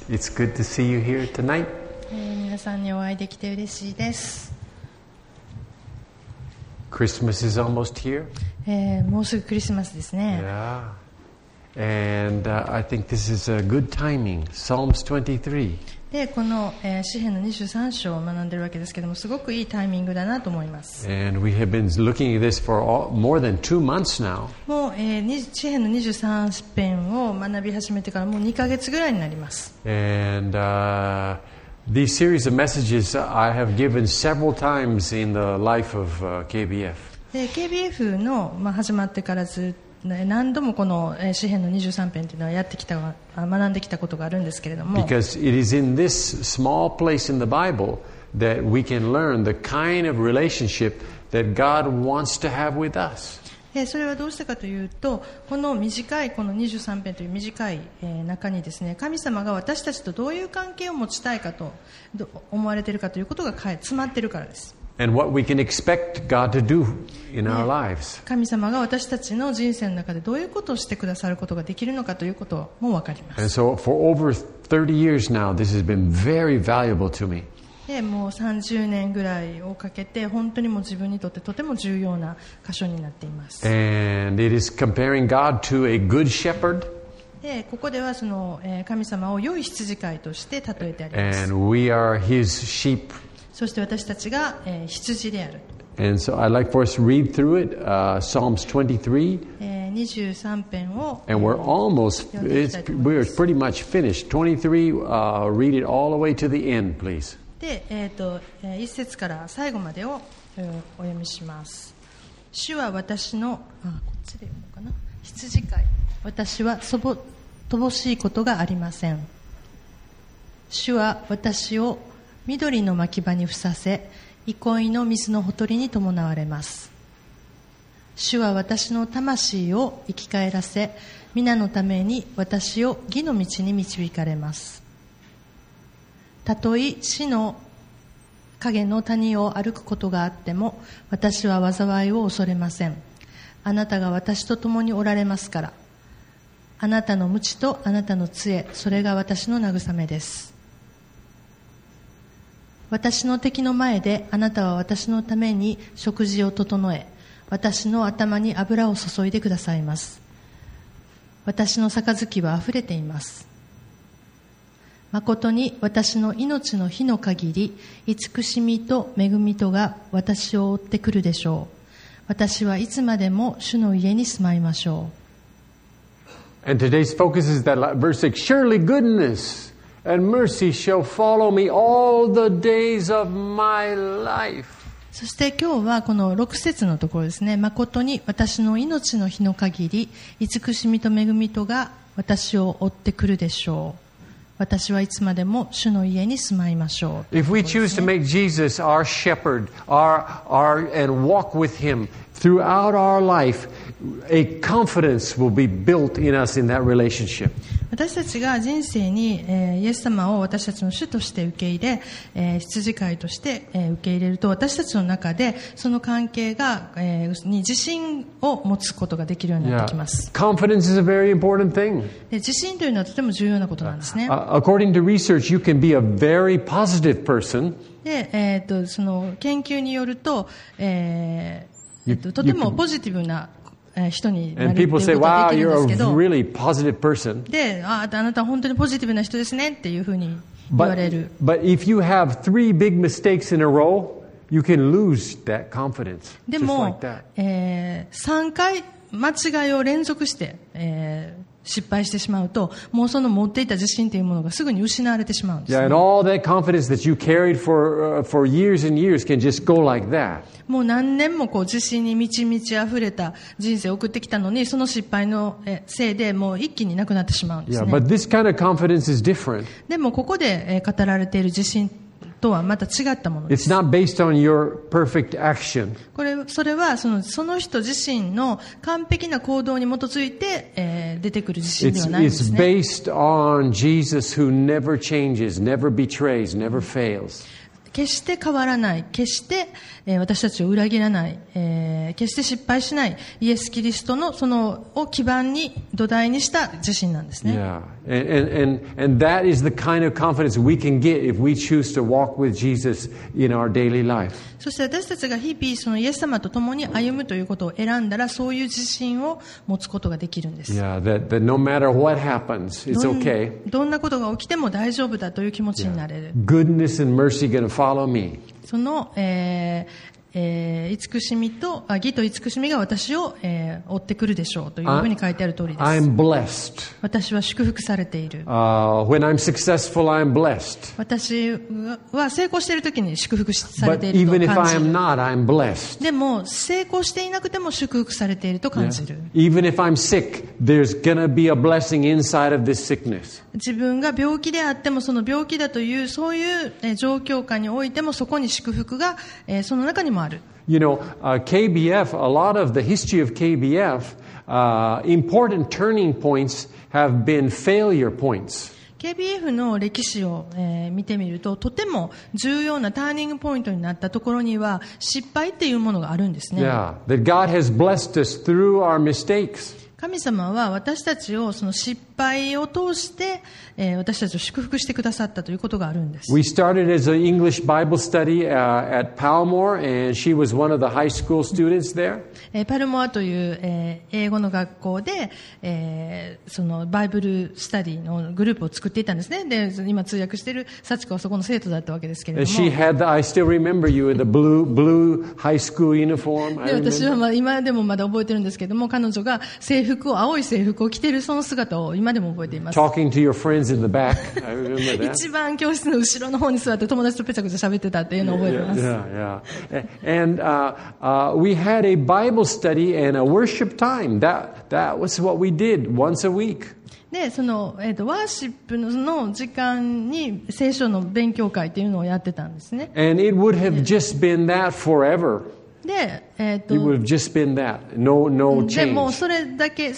It's good to see you here tonight. 皆さんにお会いできて嬉しいです。 Christmas is almost here. もうすぐクリスマスですね。 Yeah. And I think this is a good timing. Psalms 23. で、この、詩編の23章を学んでいるわけですけども、すごくいいタイミングだなと思います。 And we have been looking at this for more than 2 months now. もう、詩編の23編を学び始めてからもう2ヶ月ぐらいになります。 And these series of messages I have given several times in the life of KBF. で、KBF の、始まってからずっと何度もこの詩編の23編というのは学んできたことがあるんですけれども、 Because it is in this small place in the Bible that we can learn the kind of relationship that God wants to have with us. それはどうしてかというと、この短いこの23編という短い中にですね、神様が私たちとどういう関係を持ちたいかと思われているかということが詰まっているからです。 And what we can expect God to do in our lives. 神様が私たちの人生の中でどういうことをしてくださることができるのかということも分かります。 And so for over 30 years now, this has been very valuable to me. で、もう30年ぐらいをかけて本当にもう自分にとってとても重要な箇所になっています。 And it is comparing God to a good shepherd. で、ここではその神様を良い羊飼いとして例えてあります。 And we are His sheep. そして私たちが羊である。 And so I'd like for us to read through it, Psalms 23. 23編を And we're we're pretty much finished. 23, read it all the way to the end, please. で、1節から最後までをお読みします。主は私のこっちで読むのかな。羊飼い、私は乏しいことがありません。主は私を緑の牧場にふさせ、憩いの水のほとりに伴われます。主は私の魂を生き返らせ、皆のために私を義の道に導かれます。たとえ死の影の谷を歩くことがあっても、私は災いを恐れません。あなたが私と共におられますから。あなたの鞭とあなたの杖、それが私の慰めです。私の敵の前であなたは私のために食事を整え、私の頭に油を注いでくださいます。私の杯はあふれています。誠に私の命の日の限り、慈しみと恵みとが私を追ってくるでしょう。私はいつまでも主の家に住まいましょう。 And today's focus is that verse 6, surely goodness and mercy shall follow me all the days of my life. そして今日はこの6節のところですね。誠に私の命の日の限り、慈しみと恵みとが私を追ってくるでしょう。私はいつまでも主の家に住まいましょう。 If we choose to make Jesus our shepherd, and walk with Him throughout our life, a confidence will be built in us in that relationship. 私たちが人生に、イエス様を私たちの主として受け入れ、羊飼いとして、受け入れると、私たちの中でその関係が、に自信を持つことができるようになってきます。 Confidence is a very important thing. で、自信というのはとても重要なことなんですね。 According to research, you can be a very positive person. で、その研究によると、とてもポジティブな人になるっていうことができるんですけど、で、あなたは本当にポジティブな人ですねっていうふうに言われる。 But if you have 3 big mistakes in a row, you can lose that confidence. でも、3回間違いを連続して、失敗してしまうと、もうその持っていた自信というものがすぐに失われてしまうんです、ね。 Yeah, and all that confidence that you carried for years and years can just go like that. もう何年もこう自信に満ち満ち溢れた人生を送ってきたのに、その失敗のせいでもう一気になくなってしまうんですね。 Yeah, but this kind of confidence is different. でもここで語られている自信とはまた違ったものです。 It's not based on your perfect action. それはその人自身の完璧な行動に基づいて、出てくる自信ではないんですね。 It's based on Jesus who never changes, never betrays, never fails. 決して変わらない、決して、私たちを裏切らない、決して失敗しないイエス・キリストのそのを基盤に土台にした自信なんですね。 Yeah. And that is the kind of confidence we can get if we choose to walk with Jesus in our daily life. そして私たちが日々そのイエス様と共に歩むということを選んだら、そういう自信を持つことができるんです。 Yeah, that no matter what happens, it's okay. どんなことが起きても大丈夫だという気持ちになれる。 Goodness and mercy going to follow me. その、慈しみと義と慈しみが私を、追ってくるでしょうというふうに書いてある通りです。 I'm blessed. 私は祝福されている。 When I'm successful, I'm blessed. 私は成功しているときに祝福されてい But ると even if 感 I じ am る。 not, I'm blessed. でも成功していなくても祝福されていると感じる。 Even if I'm sick, there's going to be a blessing inside of this sickness. 自分が病気であっても、その病気だというそういう状況下においても、そこに祝福がその中にもある。 You know, KBF, a lot of the history of KBF, important turning points have been failure points. KBF の歴史を、見てみると、とても重要なターニングポイントになったところには失敗っていうものがあるんですね。 Yeah, that God has blessed us through our mistakes. 神様は私たちをその失敗を通して、私たちを祝福してくださったということがあるんです。 We started as an English Bible study at Palmore, and she was one of the high school students there. パルモアという、英語の学校で、そのバイブルスタディのグループを作っていたんですね。で、今通訳している幸子はそこの生徒だったわけですけれども。 She had, I still remember you in the blue high school uniform. で、私は今でもまだ覚えてるんですけれども、彼女が青い制服を着ているその姿を今でも覚えています。 Talking to your friends in the back. I remember that. 一番教室の後ろの方に座って友達とペチャクチャ喋ってたっていうのを覚えてます。 Yeah. And we had a Bible study and a worship time. That was what we did once a week. で、その、ワーシップの時間に聖書の勉強会っていうのをやってたんですね。 And it would have just been that forever. で、 It would have just been that. No でも change. それだけ、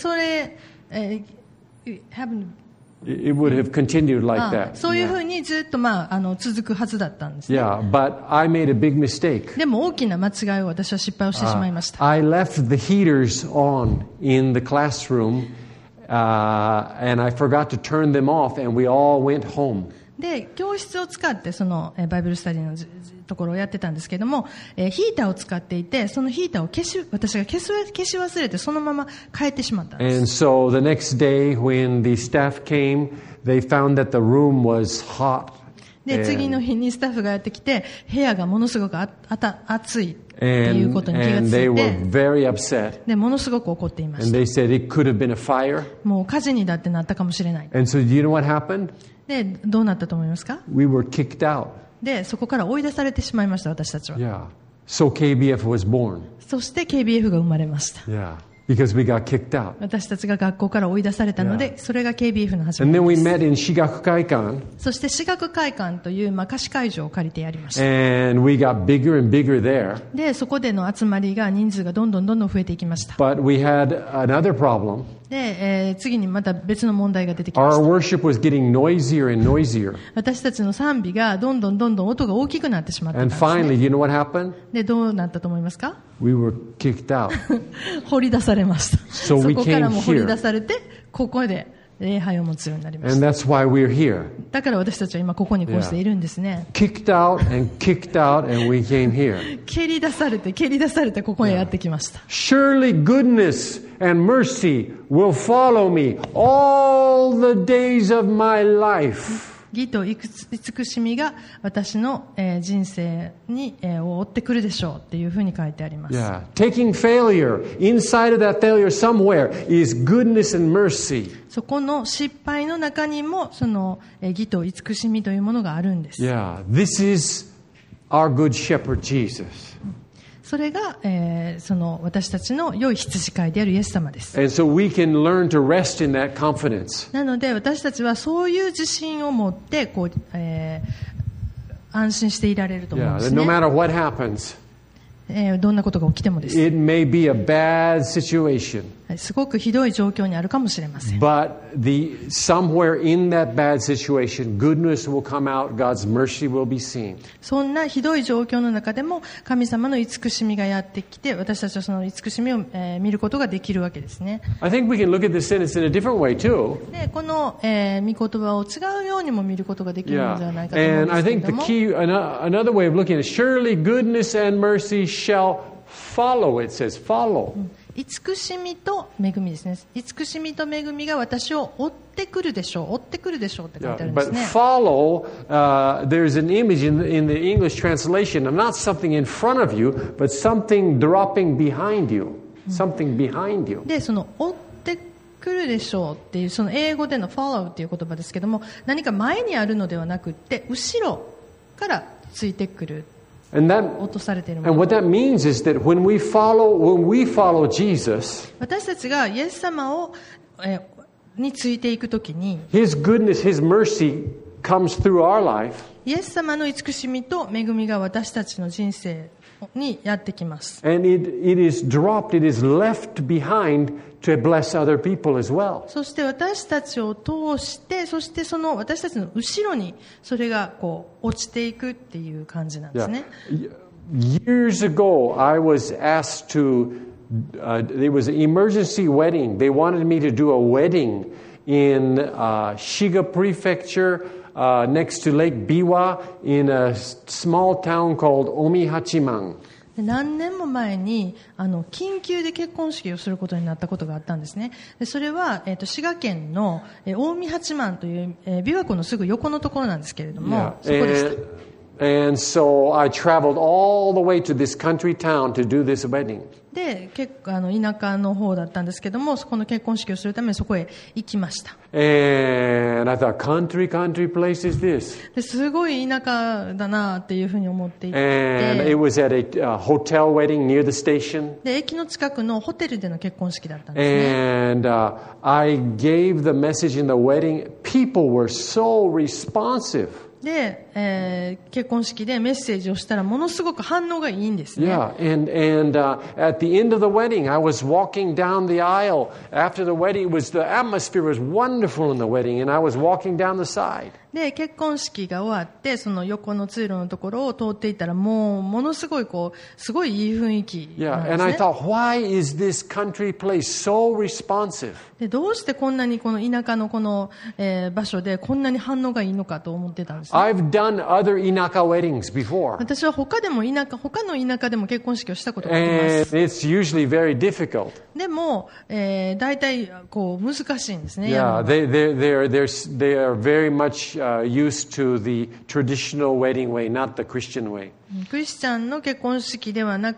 It would have continued like that. そういうふうにずっと、続くはずだったんですね。 Yeah, but I made a big mistake. でも大きな間違いを私は失敗をしてしまいました。 I left the heaters on in the classroom, and I forgot to turn them off, and we all went home. で、教室を使ってそのバイブルスタディのところをやってたんですけども、ヒーターを使っていて、そのヒーターを私が消し忘れてそのまま帰ってしまったんです。 And so the next day when the staff came, they found that the room was hot. で、次の日にスタッフがやってきて、部屋がものすごく暑いっていうことに気がつい And they て、 were very upset. で、ものすごく怒っていまし And た。 they said it could have been a fire. もう火事にだってなったかもしれない。 And so do you know what happened? で、どうなったと思いますか？ We were kicked out. で、そこから追い出されてしまいました、私たちは。 Yeah. So KBF was born. そして KBF が生まれました。 Yeah. Because we got kicked out. 私たちが学校から追い出されたので、それが KBF の始ま And り then で we す。 met in Shigakukaikan. そして私学会館という、貸し会場を借りてやりました。 And we got bigger and bigger there. で、そこでの集まりが人数がどんどん増えていきました。 But we had another problem. で、次にまた別の問題が出てきま Our した。 worship was getting noisier and noisier. 私たちの賛美がどんどん音が大きくなってしまっていたん And ですね。 finally, you know what happened? で、どうなったと思いますか？ We were kicked out. 掘り出されました。 So そ we こからも came 掘り here. 出されて、ここで礼拝を持つようになりまし And た。 that's why we're here. だから私たちは今ここにこうしているんですね。 Kicked out and kicked out, and we came here. 蹴り出されてここへやってきました。 Surely goodness and mercy will follow me all the days of my life. 義と慈しみが私の人生にを追ってくるでしょうっていうふうに書いてあります。 Yeah. Taking failure, inside of that failure somewhere is goodness and mercy. そこの失敗の中にもその義と慈しみというものがあるんです。 Yeah. This is our good shepherd Jesus. それが、その私たちの良い羊飼いであるイエス様です。 And so we can learn to rest in that confidence. なので私たちはそういう自信を持ってこう、安心していられると思うん Yeah. です That no ね。 matter what happens, どんなことが起きてもです。 it may be a bad situation. すごくひどい状況にあるかもしれません。 But somewhere in that bad situation, goodness will come out, God's mercy will be seen. そんなひどい状況の中でも神様の慈しみがやってきて、私たちはその慈しみを、見ることができるわけですね。 I think we can look at this sentence in a different way too. でこの、御言葉を違うようにも見ることができるのではないかと思うん And で I すけれ think ど the も、 key, another way of looking at it, surely goodness and mercy shall follow. It says follow. 慈しみと恵みですね。慈しみと恵みが私を追ってくるでしょう。追ってくるでしょうって書いてあるんです But ね。 follow, there's an image in the English translation of not something in front of you, but something dropping behind you. Something behind you. で、その追ってくるでしょうっていう、その英語での follow っていう言葉ですけども、何か前にあるのではなくって、後ろからついてくる。 And 落とされているも and の。 what that means is that when we follow Jesus, 私たちがイエス様を、についていくときに、 His goodness, His mercy comes through our life. イエス様の慈しみと恵みが私たちの人生にやってきます。 And it is dropped, it is left behind to bless other people as well. そして私たちを通して、そしてその私たちの後ろにそれがこう落ちていくっていう感じなんですね。 Years ago, I was asked to, it was an emergency wedding. They wanted me to do a wedding in Shiga Prefecture next to Lake Biwa in a small town called Omihachiman. 何年も前に緊急で結婚式をすることになったことがあったんですね。でそれは、滋賀県の近江八幡という、琵琶湖のすぐ横のところなんですけれども、そこでした。 And so I traveled all the way to this country town to do this wedding. で結構田舎の方だったんですけども、そこの結婚式をするためにそこへ行きました。 And I thought, country place is this? ですごい田舎だなっていうふうに思ってい And it て、 was at a hotel wedding near the station. で駅の近くのホテルでの結婚式だったんですね。 And I gave the message in the wedding. People were so responsive. で、結婚式でメッセージをしたらものすごく反応がいいんですね。 Yeah, and at the end of the wedding, I was walking down the aisle. After the wedding, the atmosphere was wonderful in the wedding, and I was walking down the side. で結婚式が終わってその横の通路のところを通っていったらもうものすごいすごいいい雰囲気な Yeah, んで and す I ね。 thought, why is this country place so responsive? でどうしてこんなにこの田舎のこの、場所でこんなに反応がいいのかと思ってたんですね。 I've done other Inaka weddings before, 私は他の田舎でも結婚式をしたことがありま and す。 it's usually very difficult. でも、大体難しいんですね。やるの Yeah, が they are very much used to the traditional wedding way, not the Christian way. クリスチャンの結婚式ではない、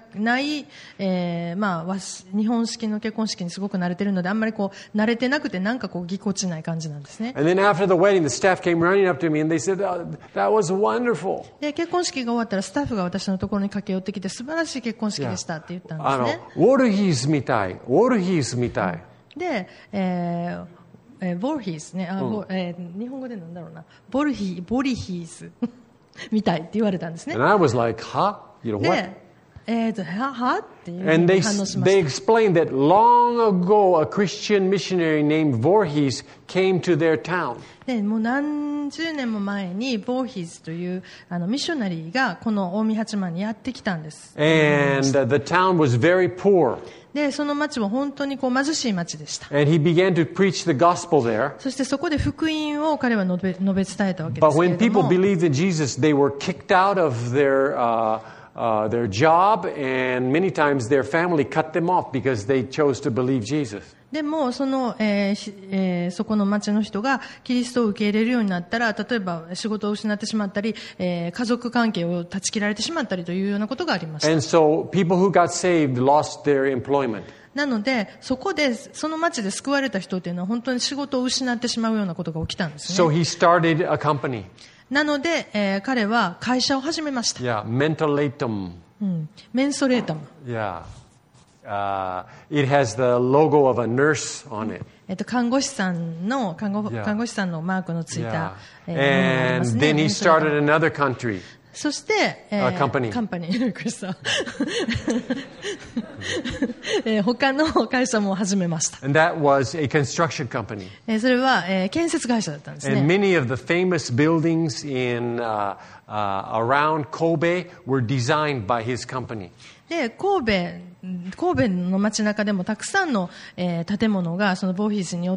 日本式の結婚式にすごく慣れているので、あんまり慣れてなくてなんかぎこちない感じなんですね。 And then after the wedding, the staff came running up to me and they said, oh, that was wonderful. で結婚式が終わったらスタッフが私のところに駆け寄ってきて素晴らしい結婚式でしたって言ったんですね。 ウォルヒーズみたい。ウォルヒーズみたい。 で、ボルヒーズね、日本語でなんだろうな、ボリヒーズみたいって言われたんですね。 And I was like, huh? You know で、 what? はっていうふう And に反応しま they した。 explained that long ago a Christian missionary named Voorhees came to their town. でもう何十年も前にボーヒーズというミッショナリーがこの近江八幡にやってきたんです。 And the town was very poor. でその町は本当に貧しい町でした。 And he began to preach the gospel there. そしてそこで福音を彼は述べ伝えたわけで But すけれ when ど people も、 believed in Jesus, they were kicked out of their job, and many times their family cut them off because they chose to believe Jesus. でもそこの町の人がキリストを受け入れるようになったら、例えば仕事を失ってしまったり、家族関係を断ち切られてしまったりというようなことがありました。 And so people who got saved lost their employment. なのでその町で救われた人というのは本当に仕事を失ってしまうようなことが起きたんですね。 So he started a company. なので、彼は会社を始めました。 Yeah, Mentolatum. メンソレータム。 Yeah. It has the logo of a nurse on it. 看護師さんのマークのついた、ものがありま And すね。 then he メンソレータム started another country. そして、 カンパニー。 カンパニー、クリスさん。他の会社も始めました。 And that was a construction company. それは、建設会社だったんですね。 And many of the famous buildings in around Kobe were designed by his company. で、神戸の街中でもたくさんの、建物がそのボーヒーズによって、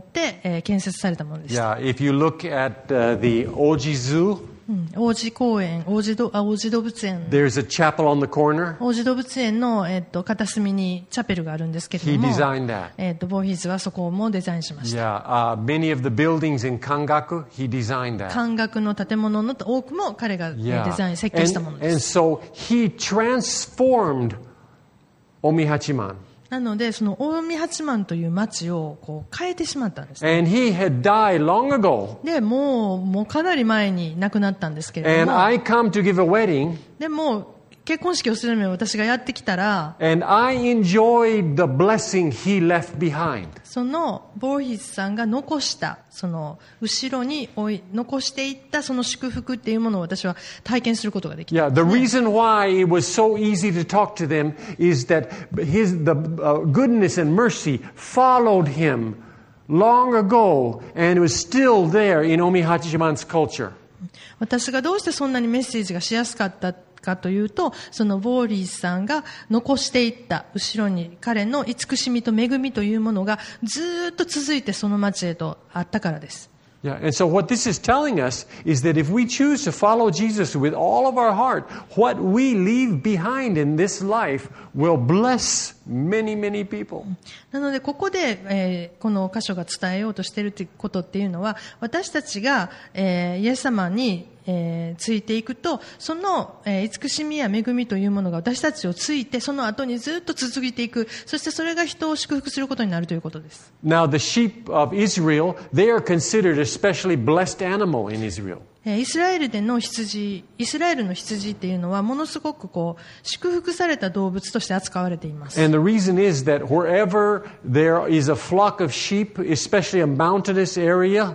建設されたものでした。 Yeah, if you look at the Oji Zoo, 王子公園、王子動物園。 There's a chapel on the corner. 王子動物園の、片隅にチャペルがあるんですけれども、 He designed that. ボーヒーズはそこもデザインしました。 Yeah, many of the buildings in Kangaku, he designed that. 関学の建物の多くも彼が、デザイン、設計したものです。 And so he transformed Omihachiman. なので、その大見八幡という町をこう変えてしまったんです、ね。 And he had died long ago. で、もうかなり前に亡くなったんですけれども。 And I come to give a wedding. でも結婚式をするために私がやってきたら、 And I enjoyed the blessing he left behind. そのボーヒーズさんが残したその後ろに残していったその祝福っていうものを私は体験することができたんですね。 Yeah, the reason why it was so easy to talk to them is that the goodness and mercy followed him long ago and was still there in Omihachiman's culture. 私がどうしてそんなにメッセージがしやすかったかというと、そのボーリーさんが残していった後ろに彼の慈しみと恵みというものがずっと続いてその町へとあったからです。 Yeah, and so what this is telling us is that if we choose to follow Jesus with all of our heart, what we leave behind in this life will bless many, many people. なのでここで、この箇所が伝えようとしていることっていうのは、私たちが、イエス様についていくと、その、慈しみや恵みというものが私たちをついて、その後にずっと続いていく。そしてそれが人を祝福することになるということです。 Now the sheep of Israel, they are considered a especially blessed animal in Israel. イスラエルの羊っていうのはものすごくこう祝福された動物として扱われています。 And the reason is that wherever there is a flock of sheep, especially a mountainous area,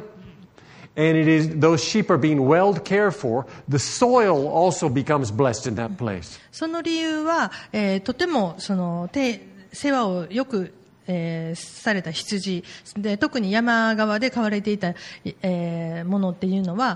and those sheep are being well cared for, the soil also becomes blessed in that place. その理由は、とてもその世話をよくされた羊で、特に山側で飼われていた、ものっていうのは、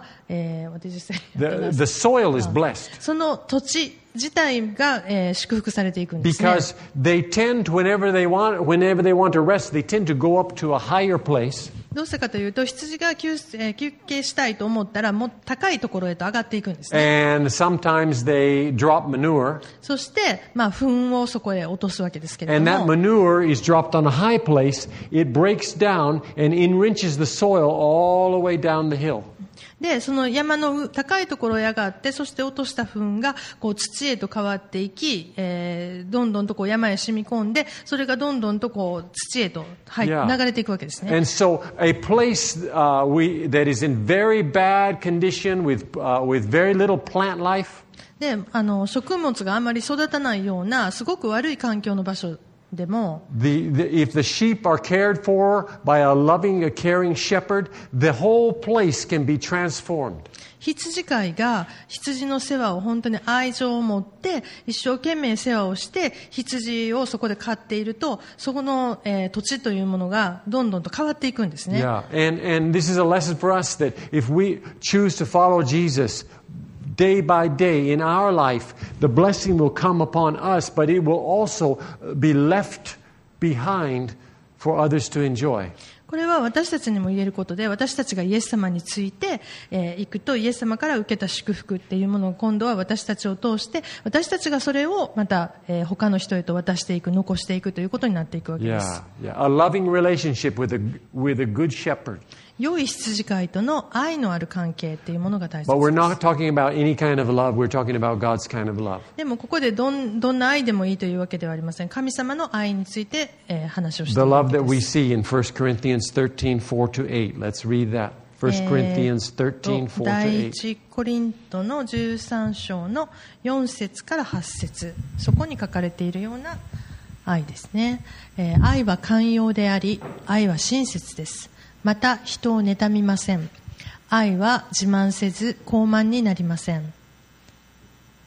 the soil is blessed. その土地自体が、祝福されていくんですね。 Because they tend, whenever they want to rest, they tend to go up to a higher place. どうしてかというと、羊が休憩したいと思ったら、もっと高いところへと上がっていくんですね。 And sometimes they drop manure. そして、糞をそこへ落とすわけですけれども。 And that manure is dropped on a high place. It breaks down and enriches the soil all the way down the hill. で、その山の高いところへ上がって、そして落とした糞がこう土へと変わっていき、どんどんとこう山へ染み込んで、それがどんどんとこう土へと流れていくわけですね。 And so a place that is in very bad condition with very little plant life. で、食物があまり育たないようなすごく悪い環境の場所でも、 if the sheep are cared for by a loving, a caring shepherd, the whole place can be transformed. 羊飼いが羊の世話を本当に愛情を持って一生懸命世話をして羊をそこで飼っていると、そこの、土地というものがどんどんと変わっていくんですね。 Yeah, and this is a lesson for us that if we choose to follow Jesus day by day in our life, the blessing will come upon us, but it will also be left behind for others to enjoy. これは私たちにも言えることで、私たちがイエス様について行くと、イエス様から受けた祝福っていうものを今度は私たちを通して、私たちがそれをまた他の人へと渡していく、残していくということになっていくわけです。 Yeah, a loving relationship with a good shepherd. 良い羊飼いとの愛のある関係っていうものが大切です。 But we're not talking about any kind of love. We're talking about God's kind of love. でもここでどんな愛でもいいというわけではありません。神様の愛について、話をしているわけです。 The love that we see in 1 Corinthians 13:4-8. Let's read that. 1 Corinthians 13:4-8. 第一コリントの13章の4節から8節、そこに書かれているような愛ですね。愛は寛容であり、愛は親切です。また人を妬みません。愛は自慢せず高慢になりません。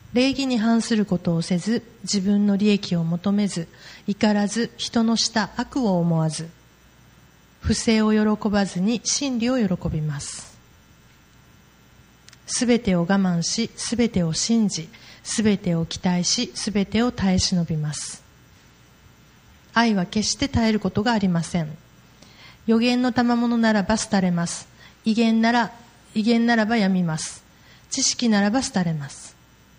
礼儀に反することをせず、自分の利益を求めず、怒らず、人のした悪を思わず、不正を喜ばずに真理を喜びます。すべてを我慢し、すべてを信じ、すべてを期待し、すべてを耐え忍びます。愛は決して絶えることがありません。預言の賜物ならば廃れます。威厳ならばやみます。知識ならば廃れます。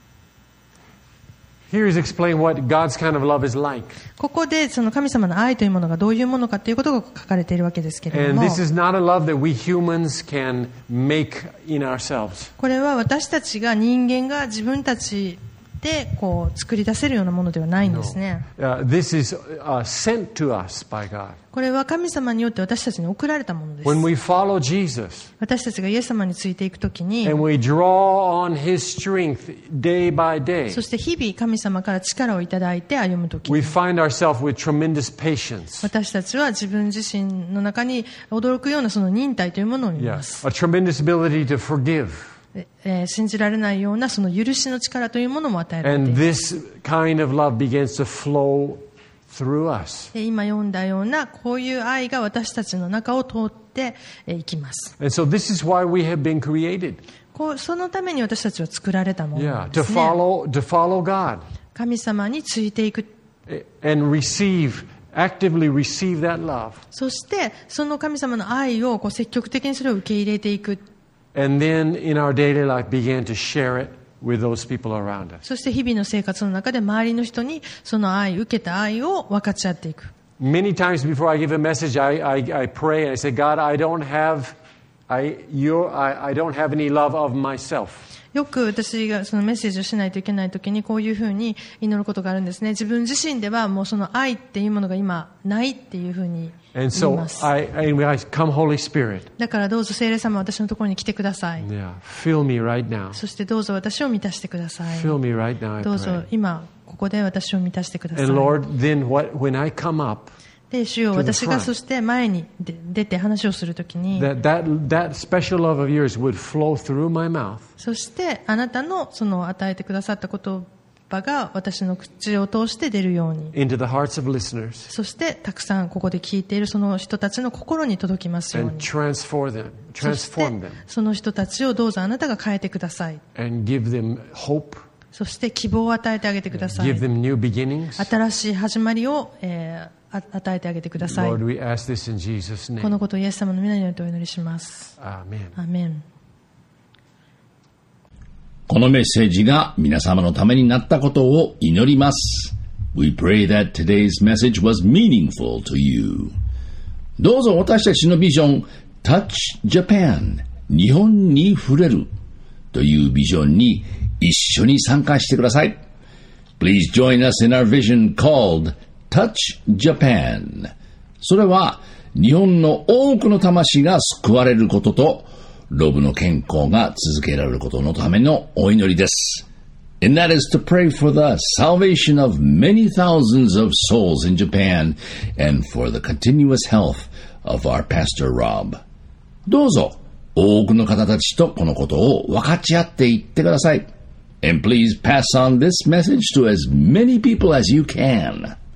Here is explain what God's kind of love is like. ここでその神様の愛というものがどういうものかということが書かれているわけですけれども、 And this is not a love that we humans can make in ourselves. これは私たちが人間が自分たちでこう作り出せるようなものではないんですね。 This is sent to us by God. これは神様によって私たちに送られたものです。 When we follow Jesus 私たちがイエス様についていくときに、 and we draw on His strength day by day, そして日々神様から力をいただいて歩むとき we に、 find ourselves with tremendous patience. 私たちは自分自身の中に驚くようなその忍耐というものを見ます。 A tremendous ability to forgive. 信じられないようなその許しの力というものも与えられてい And ます。 this kind of love begins to flow through us. で今読んだようなこういう愛が私たちの中を通っていきます。 And so this is why we have been created. そのために私たちは作られたものなん To ですね。 follow God 神様についていく。 and actively receive that love. そしてその神様の愛を積極的にそれを受け入れていく。 And then in our daily life begin to share it with those people around us. そして日々の生活の中で周りの人にその愛、受けた愛を分かち合っていく。 Many times before I give a message, I pray and I say, God, I don't have any love of myself. よく私がそのメッセージをしないといけないときにこういうふうに祈ることがあるんですね。自分自身ではもうその愛っていうものが今ないっていうふうに言い And so ます。 I come, Holy Spirit. だからどうぞ聖霊様私のところに来てください。 Yeah, fill me right now. そしてどうぞ私を満たしてください。 Fill me right now, I どうぞ pray. 今ここで私を満たしてください。 And Lord, then when I come up, で主よ、私がそして前に出て話をするときに、 that special love of yours would flow through my mouth. そしてあなたのその与えてくださった言葉が私の口を通して出るように、 into the hearts of listeners そしてたくさんここで聞いているその人たちの心に届きますよう and に、 transform そして them その人たちをどうぞあなたが変えてください。 and give them hope, そして希望を与えてあげてください。 give them new beginnings. 新しい始まりを、与えてあげてください。 Lord, we ask this in Jesus' こ name. のことをイエス様の皆によってお祈りします。 Amen. アーメン。 このメッセージが皆様のためになったことを祈ります。We pray that today's message was meaningful to you. どうぞ私たちのビジョン Touch Japan 日本に触れるというビジョンに一緒に参加してください。Please join us in our vision called Touch Japan. それは日本の多くの魂が救われることとロブの健康が続けられることのためのお祈りです。And that is to pray for the salvation of many thousands of souls in Japan and for the continuous health of our Pastor Rob. どうぞ多くの方たちとこのことを分かち合っていってください。And please pass on this message to as many people as you can.